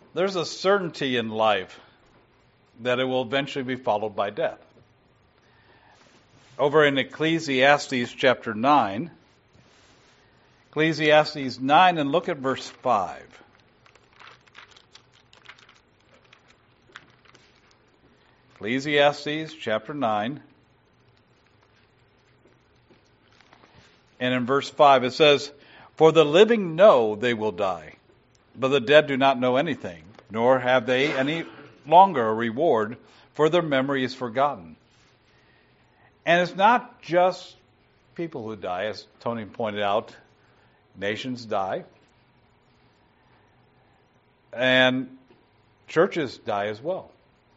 There's a certainty in life that it will eventually be followed by death. Over in Ecclesiastes chapter 9, Ecclesiastes 9, and look at verse 5. Ecclesiastes chapter 9, and in verse 5 it says, "For the living know they will die, but the dead do not know anything, nor have they any longer a reward, for their memory is forgotten." And it's not just people who die, as Tony pointed out. Nations die. And churches die as well.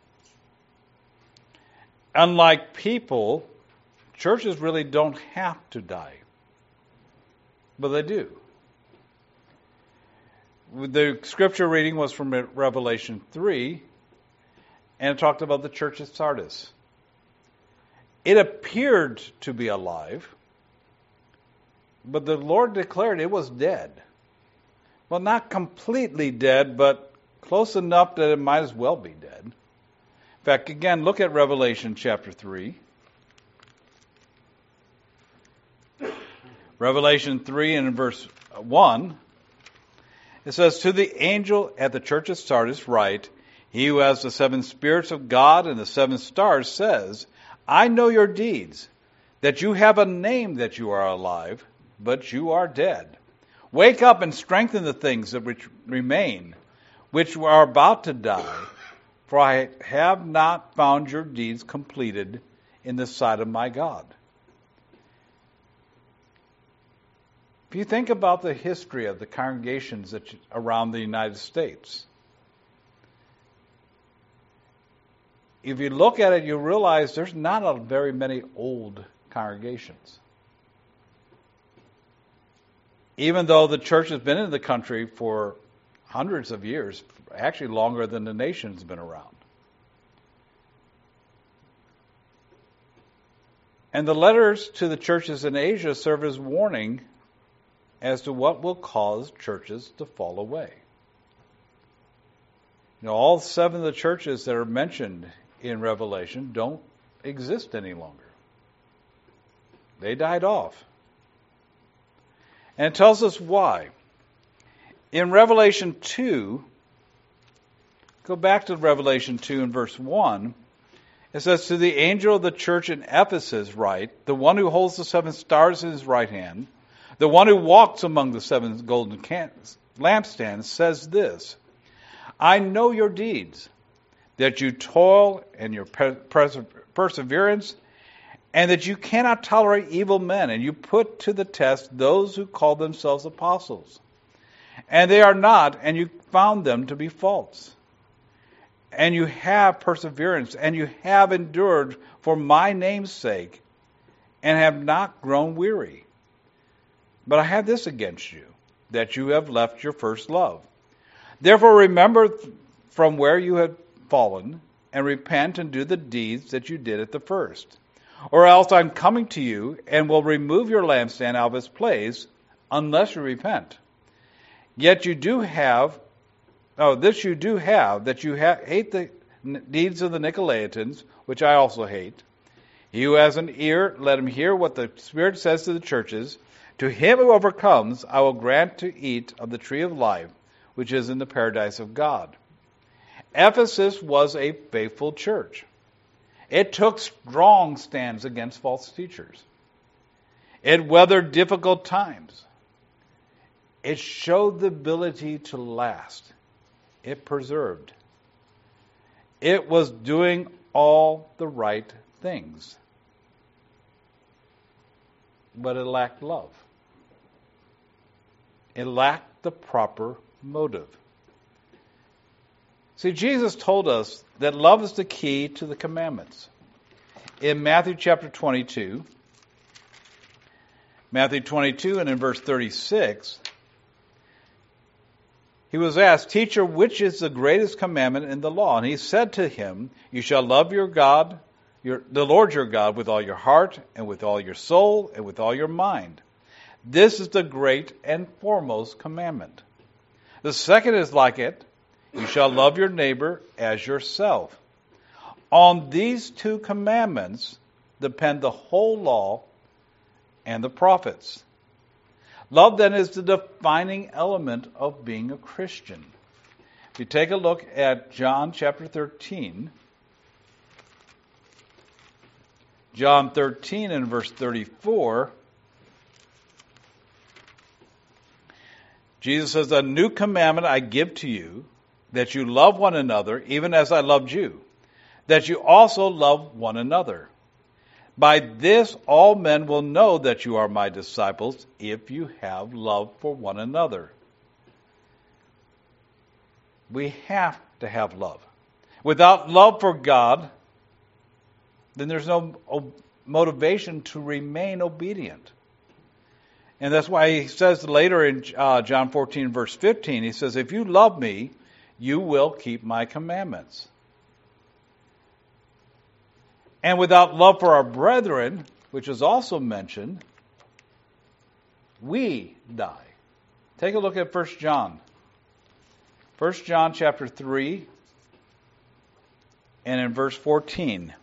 Unlike people, churches really don't have to die. But they do. The scripture reading was from Revelation 3, and it talked about the church at Sardis. It appeared to be alive, but the Lord declared it was dead. Well, not completely dead, but close enough that it might as well be dead. In fact, again, look at Revelation chapter 3. Revelation 3 and in verse 1, it says, "To the angel at the church of Sardis write, he who has the 7 spirits of God and the 7 stars says, I know your deeds, that you have a name that you are alive, but you are dead. Wake up and strengthen the things that which remain, which are about to die, for I have not found your deeds completed in the sight of my God." If you think about the history of the congregations around the United States, if you look at it, you realize there's not very many old congregations. Even though the church has been in the country for hundreds of years, actually longer than the nation's been around. And the letters to the churches in Asia serve as warning as to what will cause churches to fall away. You know, all 7 of the churches that are mentioned in Revelation don't exist any longer. They died off. And it tells us why. In Revelation 2, go back to Revelation 2 and verse 1, it says, "To the angel of the church in Ephesus write, the one who holds the 7 stars in his right hand, the one who walks among the 7 golden lampstands says this, I know your deeds, that you toil and your perseverance, and that you cannot tolerate evil men, and you put to the test those who call themselves apostles. And they are not, and you found them to be false. And you have perseverance, and you have endured for my name's sake, and have not grown weary. But I have this against you, that you have left your first love. Therefore remember from where you have fallen, and repent and do the deeds that you did at the first. Or else I'm coming to you, and will remove your lampstand out of its place, unless you repent. Yet you do have, this you do have, that you hate the deeds of the Nicolaitans, which I also hate. He who has an ear, let him hear what the Spirit says to the churches. To him who overcomes, I will grant to eat of the tree of life, which is in the paradise of God." Ephesus was a faithful church. It took strong stands against false teachers. It weathered difficult times. It showed the ability to last. It persevered. It was doing all the right things. But it lacked love. It lacked the proper motive. See, Jesus told us that love is the key to the commandments. In Matthew chapter 22, and in verse 36, he was asked, "Teacher, which is the greatest commandment in the law?" And he said to him, "You shall love your God, the Lord your God, with all your heart, and with all your soul, and with all your mind. This is the great and foremost commandment. The second is like it. You shall love your neighbor as yourself. On these two commandments depend the whole law and the prophets. Love, then, is the defining element of being a Christian. If you take a look at John chapter 13, John 13 and verse 34, Jesus says, "A new commandment I give to you, that you love one another, even as I loved you, that you also love one another. By this all men will know that you are my disciples, if you have love for one another." We have to have love. Without love for God, then there's no motivation to remain obedient. And that's why he says later in John 14, verse 15, he says, "If you love me, you will keep my commandments." And without love for our brethren, which is also mentioned, we die. Take a look at 1 John. 1 John chapter 3 and in verse 14.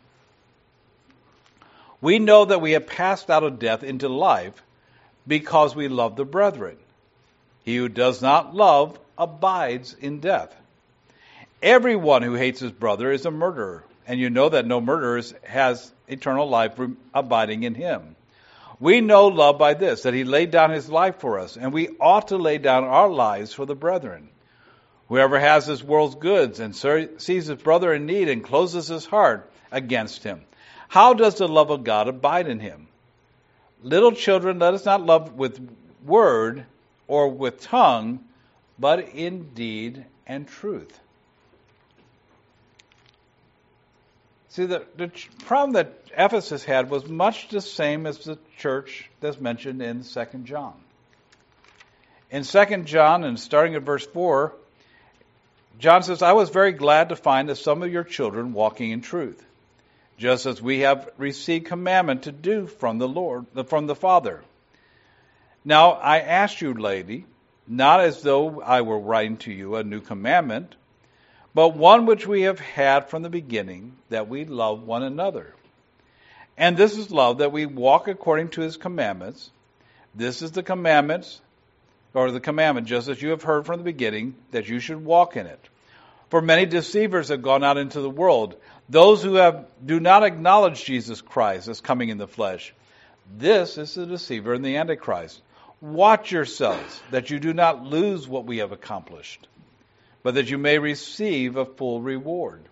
"We know that we have passed out of death into life because we love the brethren. He who does not love abides in death. Everyone who hates his brother is a murderer, and you know that no murderer has eternal life abiding in him. We know love by this, that he laid down his life for us, and we ought to lay down our lives for the brethren. Whoever has this world's goods and sees his brother in need and closes his heart against him, how does the love of God abide in him? Little children, let us not love with word or with tongue, but in deed and truth." See, the problem that Ephesus had was much the same as the church that's mentioned in 2 John. In 2 John, and starting at verse 4, John says, "I was very glad to find that some of your children walking in truth, just as we have received commandment to do from the Lord, from the Father. Now I ask you, lady, not as though I were writing to you a new commandment, but one which we have had from the beginning, that we love one another. And this is love, that we walk according to his commandments. This is the commandment, just as you have heard from the beginning, that you should walk in it. For many deceivers have gone out into the world, those who do not acknowledge Jesus Christ as coming in the flesh. This is the deceiver and the Antichrist. Watch yourselves, that you do not lose what we have accomplished, but that you may receive a full reward."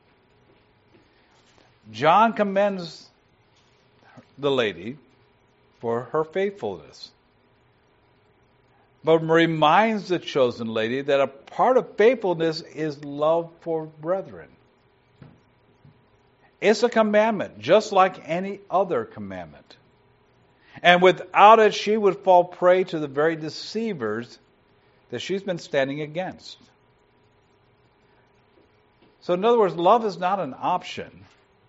John commends the lady for her faithfulness, but reminds the chosen lady that a part of faithfulness is love for brethren. It's a commandment, just like any other commandment. And without it, she would fall prey to the very deceivers that she's been standing against. So in other words, love is not an option.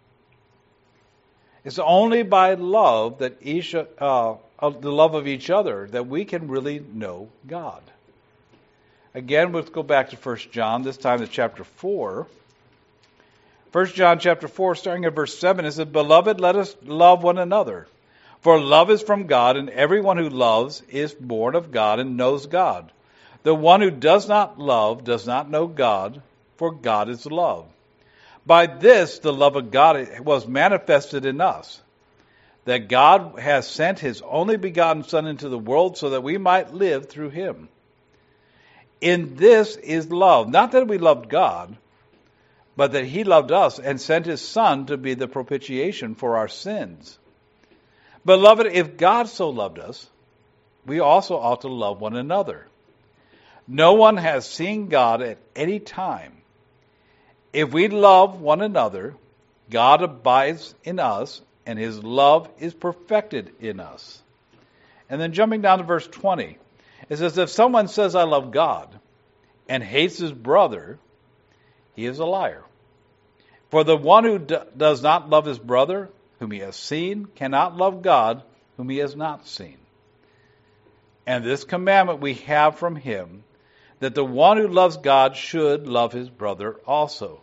It's only by love that the love of each other that we can really know God. Again, let's go back to 1 John, this time to chapter 4. 1 John chapter 4, starting at verse 7, it says, "Beloved, let us love one another. For love is from God, and everyone who loves is born of God and knows God. The one who does not love does not know God, for God is love. By this the love of God was manifested in us, that God has sent his only begotten Son into the world so that we might live through him. In this is love, not that we loved God, but that he loved us and sent his Son to be the propitiation for our sins. Beloved, if God so loved us, we also ought to love one another. No one has seen God at any time. If we love one another, God abides in us, and his love is perfected in us." And then jumping down to verse 20, it says, "If someone says, 'I love God,' and hates his brother, he is a liar. For the one who does not love his brother, whom he has seen, cannot love God, whom he has not seen. And this commandment we have from him, that the one who loves God should love his brother also.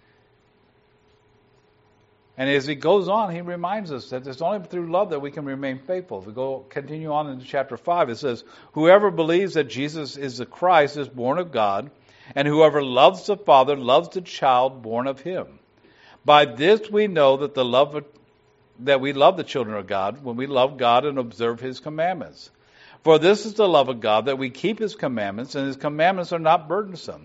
And as he goes on, he reminds us that it's only through love that we can remain faithful. If we continue on into chapter 5, it says, whoever believes that Jesus is the Christ is born of God, and whoever loves the Father loves the child born of him. By this we know that we love the children of God, when we love God and observe his commandments. For this is the love of God, that we keep his commandments, and his commandments are not burdensome.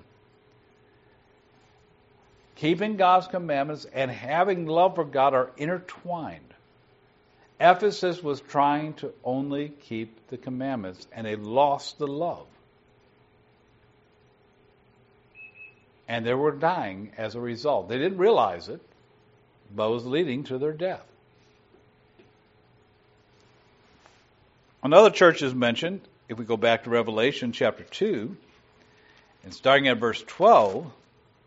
Keeping God's commandments and having love for God are intertwined. Ephesus was trying to only keep the commandments, and they lost the love. And they were dying as a result. They didn't realize it, but it was leading to their death. Another church is mentioned, if we go back to Revelation chapter 2, and starting at verse 12, it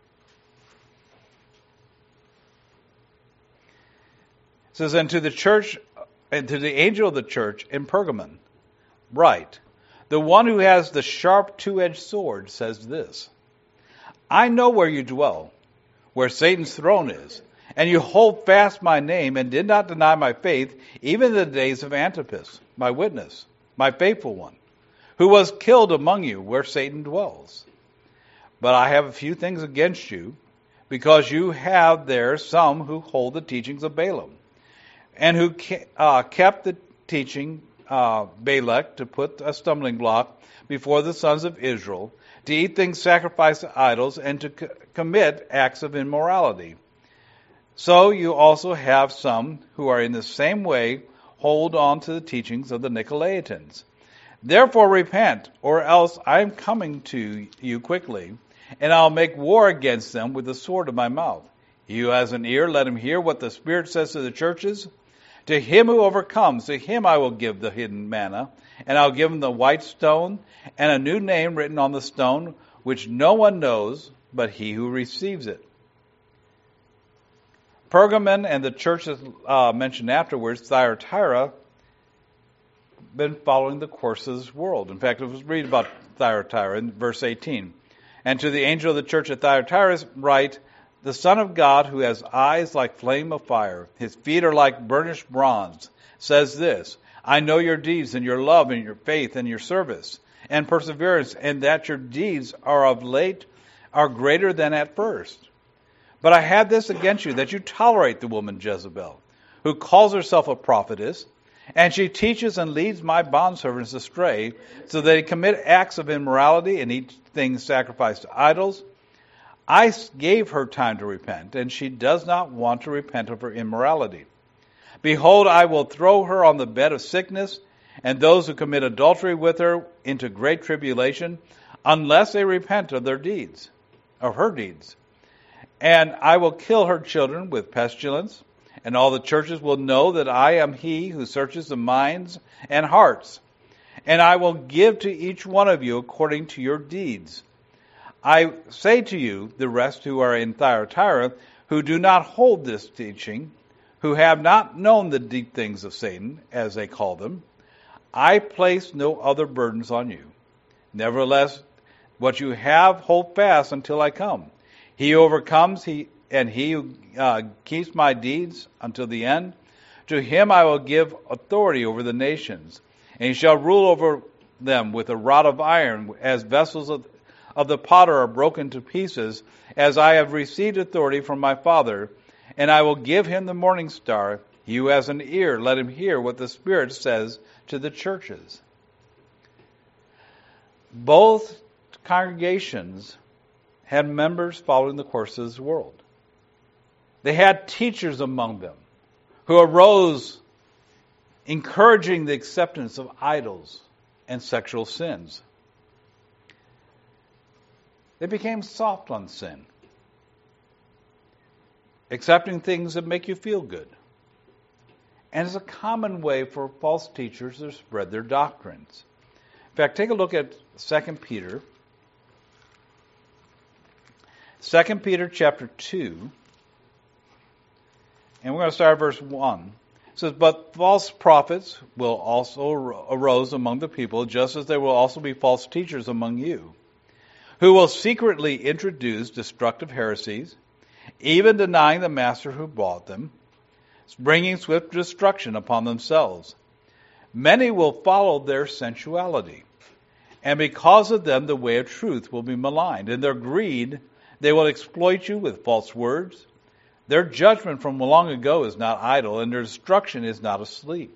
says, and to the angel of the church in Pergamon, write, the one who has the sharp two-edged sword says this, I know where you dwell, where Satan's throne is, and you hold fast my name and did not deny my faith, even in the days of Antipas, my witness, my faithful one, who was killed among you where Satan dwells. But I have a few things against you, because you have there some who hold the teachings of Balaam, and who kept the teaching Balak to put a stumbling block before the sons of Israel, to eat things sacrificed to idols, and to commit acts of immorality. So you also have some who are in the same way hold on to the teachings of the Nicolaitans. Therefore repent, or else I am coming to you quickly, and I'll make war against them with the sword of my mouth. He who has an ear, let him hear what the Spirit says to the churches. To him who overcomes, to him I will give the hidden manna, and I'll give him the white stone, and a new name written on the stone, which no one knows but he who receives it. Pergamon and the churches mentioned afterwards, Thyatira, been following the course of this world. In fact, let's read about Thyatira in verse 18. And to the angel of the church at Thyatira write, the Son of God, who has eyes like flame of fire, his feet are like burnished bronze, says this, I know your deeds and your love and your faith and your service and perseverance, and that your deeds are greater than at first. But I have this against you, that you tolerate the woman Jezebel, who calls herself a prophetess, and she teaches and leads my bondservants astray, so that they commit acts of immorality and eat things sacrificed to idols. I gave her time to repent, and she does not want to repent of her immorality. Behold, I will throw her on the bed of sickness, and those who commit adultery with her into great tribulation, unless they repent of their deeds, of her deeds. And I will kill her children with pestilence, and all the churches will know that I am he who searches the minds and hearts. And I will give to each one of you according to your deeds. I say to you, the rest who are in Thyatira, who do not hold this teaching, who have not known the deep things of Satan, as they call them, I place no other burdens on you. Nevertheless, what you have, hold fast until I come. He who overcomes, he who keeps my deeds until the end, to him I will give authority over the nations, and he shall rule over them with a rod of iron, as vessels of the potter are broken to pieces, as I have received authority from my Father, and I will give him the morning star. He who has an ear, let him hear what the Spirit says to the churches. Both congregations had members following the course of this world. They had teachers among them who arose encouraging the acceptance of idols and sexual sins. They became soft on sin, accepting things that make you feel good. And it's a common way for false teachers to spread their doctrines. In fact, take a look at 2 Peter. 2 Peter chapter 2. And we're going to start at verse 1. It says, but false prophets will also arise among the people, just as there will also be false teachers among you. who will secretly introduce destructive heresies, even denying the master who bought them, bringing swift destruction upon themselves. Many will follow their sensuality, and because of them the way of truth will be maligned. In their greed they will exploit you with false words. Their judgment from long ago is not idle, and their destruction is not asleep.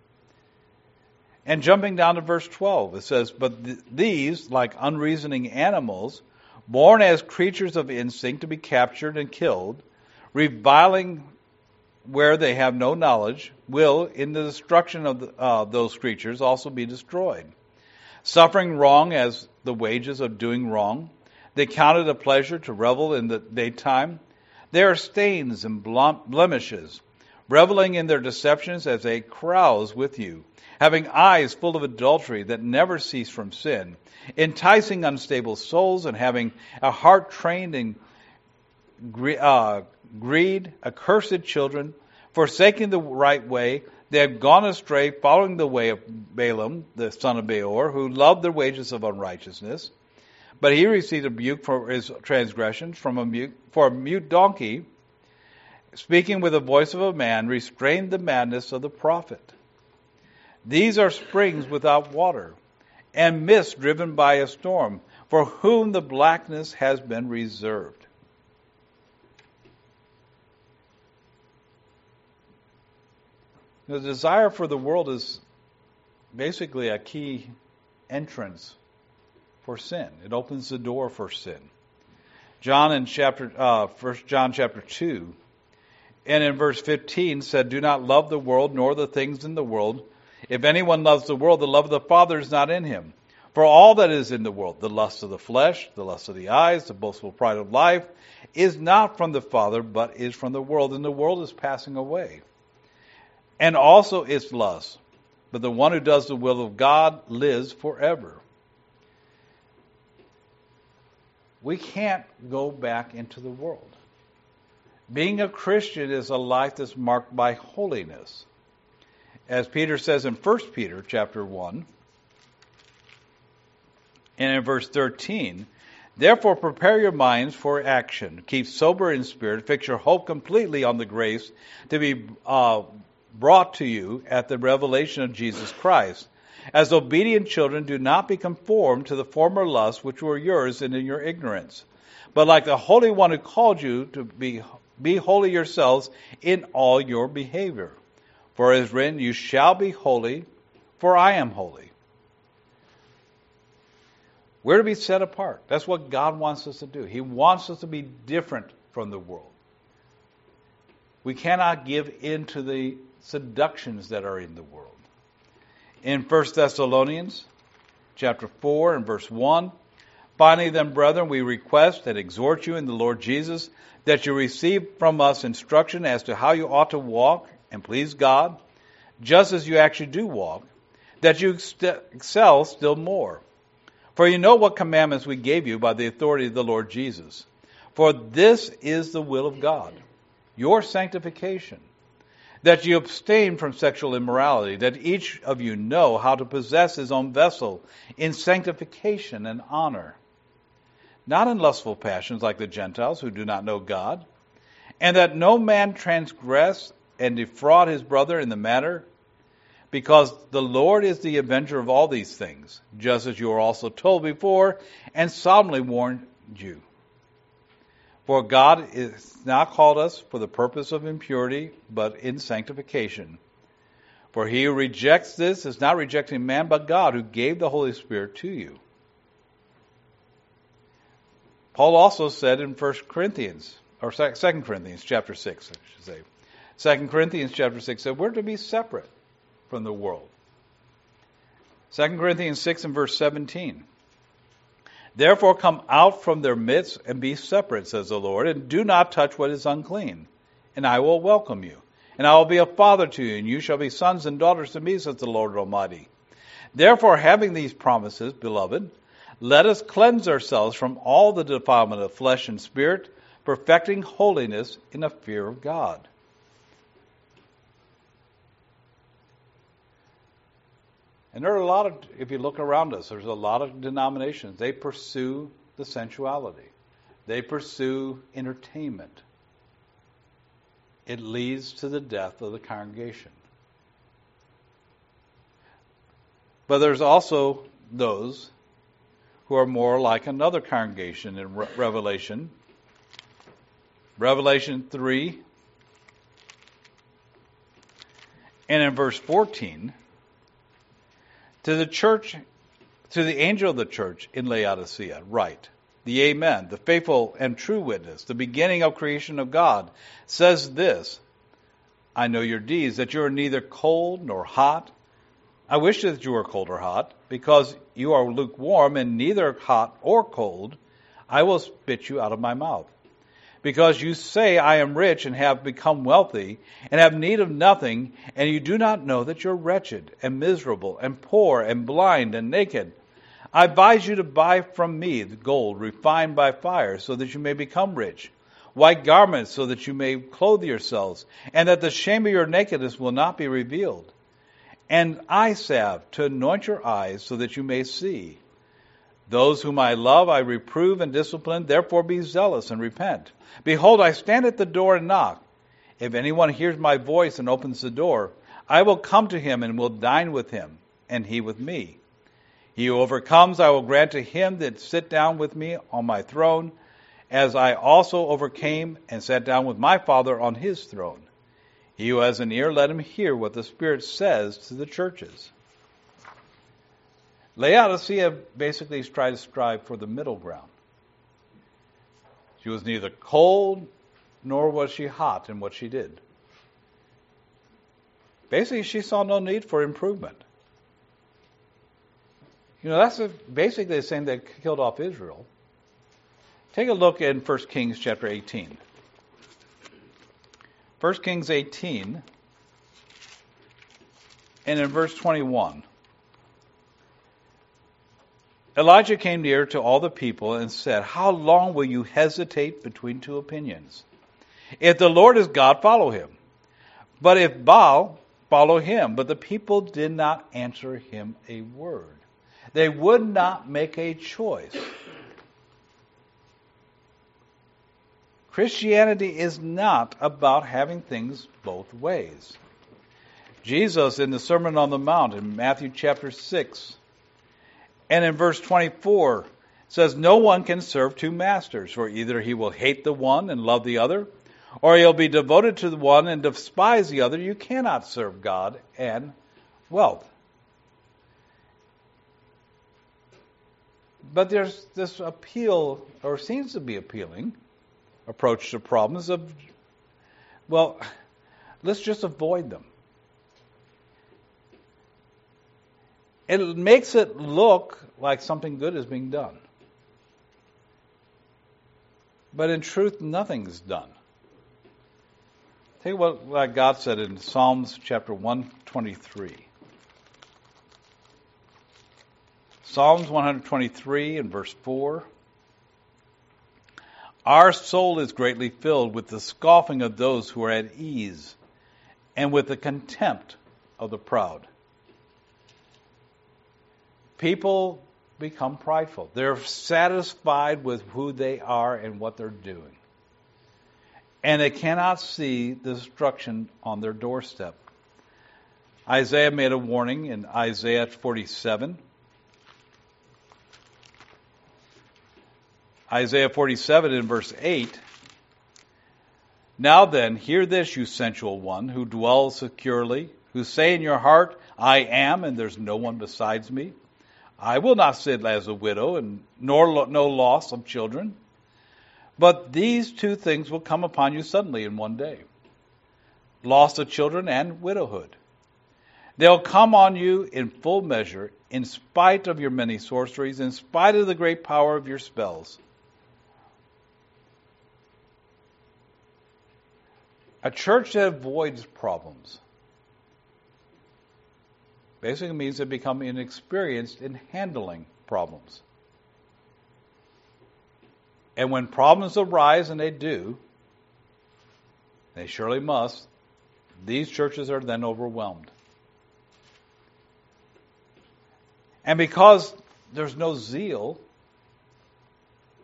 And jumping down to verse 12, it says, But these, like unreasoning animals, born as creatures of instinct to be captured and killed, reviling where they have no knowledge, will, in the destruction of those creatures, also be destroyed. Suffering wrong as the wages of doing wrong, they count it a pleasure to revel in the daytime. They are stains and blemishes, reveling in their deceptions as they carouse with you, having eyes full of adultery that never cease from sin, enticing unstable souls, and having a heart trained in greed, accursed children, forsaking the right way. They have gone astray, following the way of Balaam, the son of Beor, who loved the wages of unrighteousness. But he received a rebuke for his transgressions for a mute donkey, speaking with the voice of a man, restrained the madness of the prophet. These are springs without water, and mist driven by a storm, for whom the blackness has been reserved. The desire for the world is basically a key entrance for sin. It opens the door for sin. John in 1 John chapter 2, and in verse 15 said, Do not love the world nor the things in the world. If anyone loves the world, the love of the Father is not in him. For all that is in the world, the lust of the flesh, the lust of the eyes, the boastful pride of life, is not from the Father, but is from the world. And the world is passing away, and also its lust. But the one who does the will of God lives forever. We can't go back into the world. Being a Christian is a life that's marked by holiness. As Peter says in 1 Peter chapter 1, and in verse 13, Therefore prepare your minds for action. Keep sober in spirit. Fix your hope completely on the grace to be brought to you at the revelation of Jesus Christ. As obedient children, do not be conformed to the former lusts which were yours in your ignorance. But like the Holy One who called you, to be holy yourselves in all your behavior. For it is written, You shall be holy, for I am holy. We're to be set apart. That's what God wants us to do. He wants us to be different from the world. We cannot give in to the seductions that are in the world. In 1 Thessalonians chapter 4 and verse 1, Finally then, brethren, we request and exhort you in the Lord Jesus that you receive from us instruction as to how you ought to walk and please God, just as you actually do walk, that you excel still more. For you know what commandments we gave you by the authority of the Lord Jesus. For this is the will of God, your sanctification, that you abstain from sexual immorality, that each of you know how to possess his own vessel in sanctification and honor, not in lustful passions like the Gentiles who do not know God, and that no man transgress and defraud his brother in the matter, because the Lord is the avenger of all these things, just as you are also told before, and solemnly warned you. For God has not called us for the purpose of impurity, but in sanctification. For he who rejects this is not rejecting man, but God, who gave the Holy Spirit to you. Paul also said in 2 Corinthians chapter 6, I should say. 2 Corinthians chapter 6 said we're to be separate from the world. 2 Corinthians 6 and verse 17. Therefore come out from their midst and be separate, says the Lord, and do not touch what is unclean, and I will welcome you. And I will be a father to you, and you shall be sons and daughters to me, says the Lord Almighty. Therefore, having these promises, beloved, let us cleanse ourselves from all the defilement of flesh and spirit, perfecting holiness in the fear of God. And there are a lot of, if you look around us, there's a lot of denominations. They pursue the sensuality. They pursue entertainment. It leads to the death of the congregation. But there's also those who are more like another congregation in Revelation. Revelation 3 and in verse 14, to the church, to the angel of the church in Laodicea, write, the Amen, the faithful and true witness, the beginning of creation of God, says this, I know your deeds, that you are neither cold nor hot. I wish that you were cold or hot, because you are lukewarm and neither hot or cold, I will spit you out of my mouth. Because you say, I am rich and have become wealthy and have need of nothing, and you do not know that you're wretched and miserable and poor and blind and naked. I advise you to buy from me the gold refined by fire so that you may become rich, white garments so that you may clothe yourselves, and that the shame of your nakedness will not be revealed, and eye salve to anoint your eyes so that you may see. Those whom I love I reprove and discipline, therefore be zealous and repent. Behold, I stand at the door and knock. If anyone hears my voice and opens the door, I will come to him and will dine with him, and he with me. He who overcomes I will grant to him that sit down with me on my throne, as I also overcame and sat down with my Father on his throne. He who has an ear, let him hear what the Spirit says to the churches. Laodicea basically tried to strive for the middle ground. She was neither cold nor was she hot in what she did. Basically, she saw no need for improvement. You know, that's basically the same that killed off Israel. Take a look in 1 Kings chapter 18. 1 Kings 18, and in verse 21. Elijah came near to all the people and said, how long will you hesitate between two opinions? If the Lord is God, follow him. But if Baal, follow him. But the people did not answer him a word. They would not make a choice. Christianity is not about having things both ways. Jesus, in the Sermon on the Mount, in Matthew chapter 6, and in verse 24, says, no one can serve two masters, for either he will hate the one and love the other, or he'll be devoted to the one and despise the other. You cannot serve God and wealth. But there's this appeal, or seems to be appealing, approach to problems of, well, let's just avoid them. It makes it look like something good is being done. But in truth, nothing's done. Take what God said in Psalms chapter 123. Psalms 123 and verse 4. Our soul is greatly filled with the scoffing of those who are at ease, and with the contempt of the proud. People become prideful. They're satisfied with who they are and what they're doing. And they cannot see the destruction on their doorstep. Isaiah made a warning in Isaiah 47. Isaiah 47 in verse 8. Now then, hear this, you sensual one, who dwells securely, who say in your heart, I am, and there's no one besides me. I will not sit as a widow, and nor no loss of children. But these two things will come upon you suddenly in one day. Loss of children and widowhood. They'll come on you in full measure, in spite of your many sorceries, in spite of the great power of your spells. A church that avoids problems basically means they become inexperienced in handling problems. And when problems arise, and they do, they surely must, these churches are then overwhelmed. And because there's no zeal,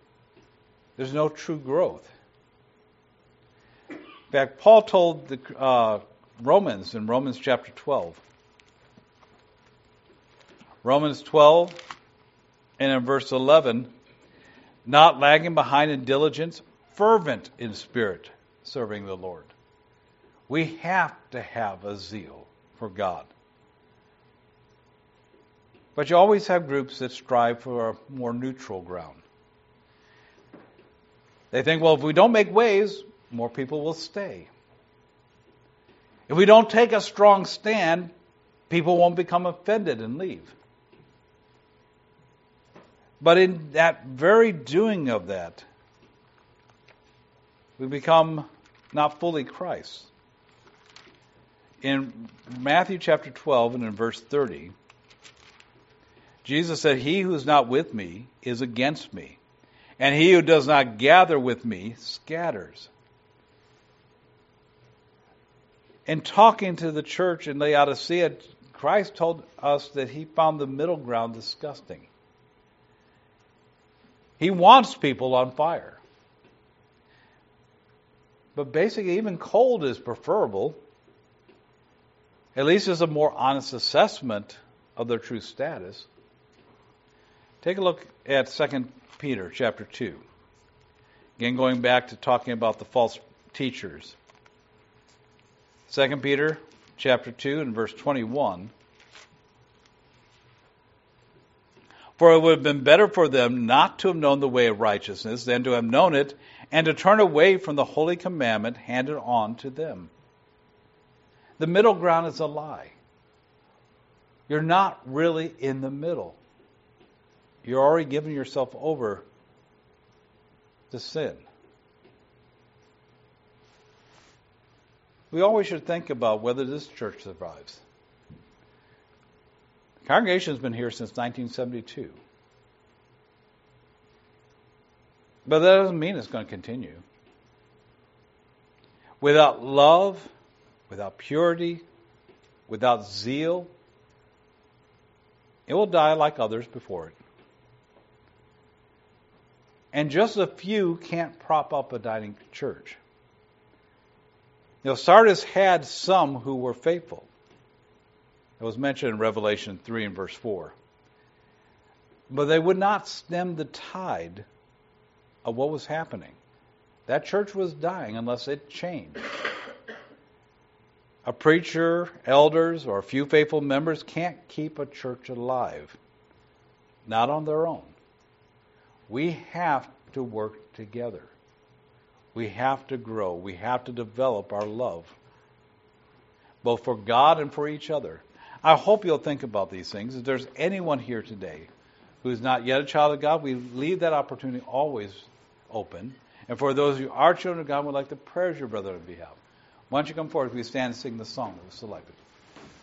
there's no true growth. In fact, Paul told the Romans in Romans chapter 12. Romans 12 and in verse 11, not lagging behind in diligence, fervent in spirit, serving the Lord. We have to have a zeal for God. But you always have groups that strive for a more neutral ground. They think, well, if we don't make waves, more people will stay. If we don't take a strong stand, people won't become offended and leave. But in that very doing of that, we become not fully Christ. In Matthew chapter 12 and in verse 30, Jesus said, he who is not with me is against me, and he who does not gather with me scatters. In talking to the church in Laodicea, Christ told us that he found the middle ground disgusting. He wants people on fire. But basically, even cold is preferable. At least it's a more honest assessment of their true status. Take a look at 2 Peter chapter 2. Again, going back to talking about the false teachers. 2 Peter chapter 2 and verse 21. For it would have been better for them not to have known the way of righteousness than to have known it and to turn away from the holy commandment handed on to them. The middle ground is a lie. You're not really in the middle. You're already giving yourself over to sin. We always should think about whether this church survives. The congregation has been here since 1972. But that doesn't mean it's going to continue. Without love, without purity, without zeal, it will die like others before it. And just a few can't prop up a dying church. Sardis had some who were faithful. It was mentioned in Revelation 3 and verse 4. But they would not stem the tide of what was happening. That church was dying unless it changed. A preacher, elders, or a few faithful members can't keep a church alive. Not on their own. We have to work together. We have to grow. We have to develop our love, both for God and for each other. I hope you'll think about these things. If there's anyone here today who is not yet a child of God, we leave that opportunity always open. And for those who are children of God, we'd like to praise your brother on behalf. Why don't you come forward as we stand and sing the song that was selected.